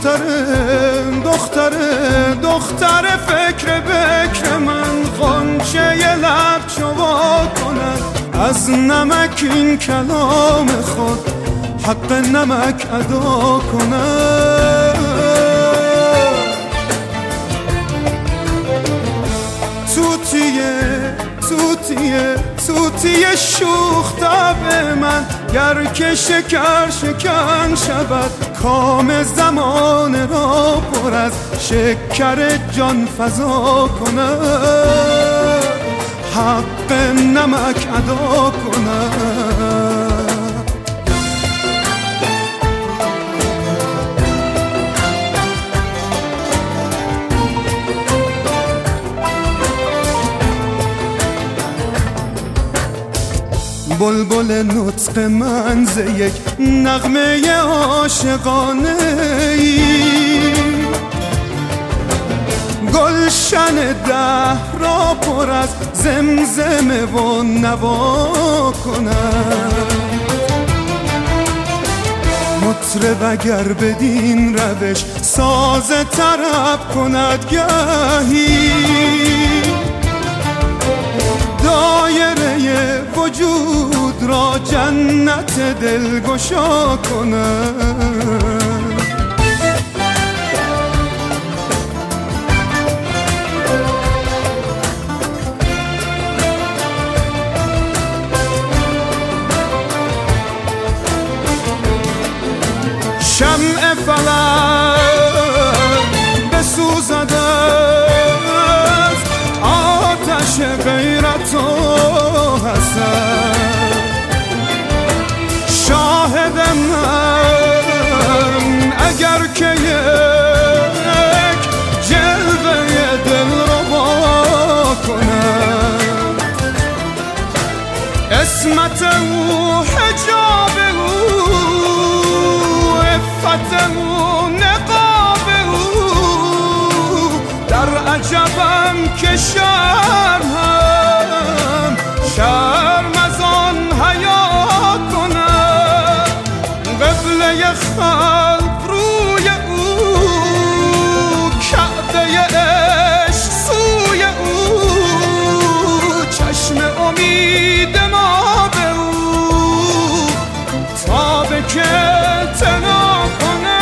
دختر فکر بکر من، غنچه لب چوا کند از نمک این کلام خود، حق نمک ادا کند. توتیه شوخ طبع من، گر که شکر شکن شود، کام زمان را پر از شکر جان فزا کند، حق نمک ادا کند. بلبل نطق من ز یک نغمه عاشقانه ای، گلشن دهر را پر از زمزمه و نوا کند. مطرب اگر بدین روش ساز طرب کند گهی، دایره وجود را جنت دلگشا کند. شمع فلک بسوزد از آتش غیرت و حسد، شاهد من اگر که یک جلوه دل ربا کند، عصمت او حجاب او، عفت او نقاب او، در عجبم که شرم از آن حیا کند. قبله خلق روی او، کعبه عشق سوی او، چشم امید ما به او، تا به که تنا کند.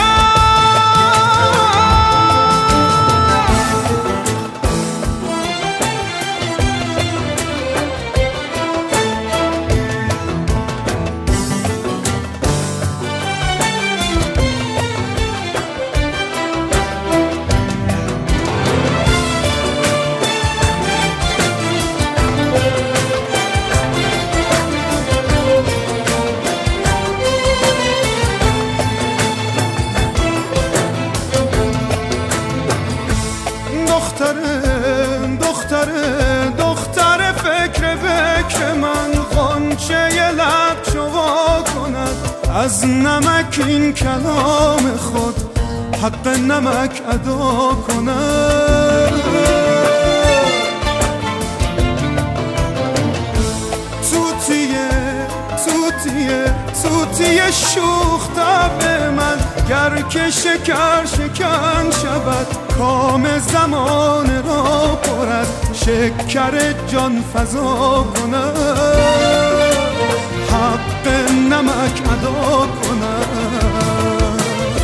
دختر فکر بکر من، غنچه لب چوا کند از نمک این کلام خود، حق نمک ادا کند. توتیه شوخ طبع من، گر که شکر شکن شود، کام زمان را پر از شکر جان فزا کند، حق نمک ادا کند.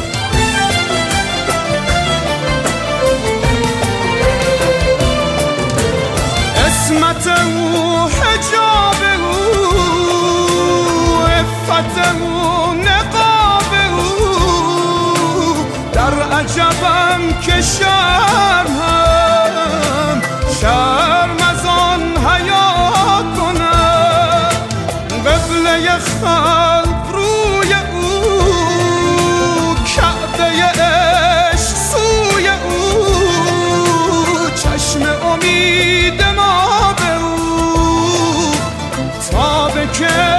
عصمت او حجاب او، عفت او نقاب او، در عجبم که شرم از آن حیا کند. قبله خلق روی او، کعبه عشق سوی او، چشم امید ما به او، تا به که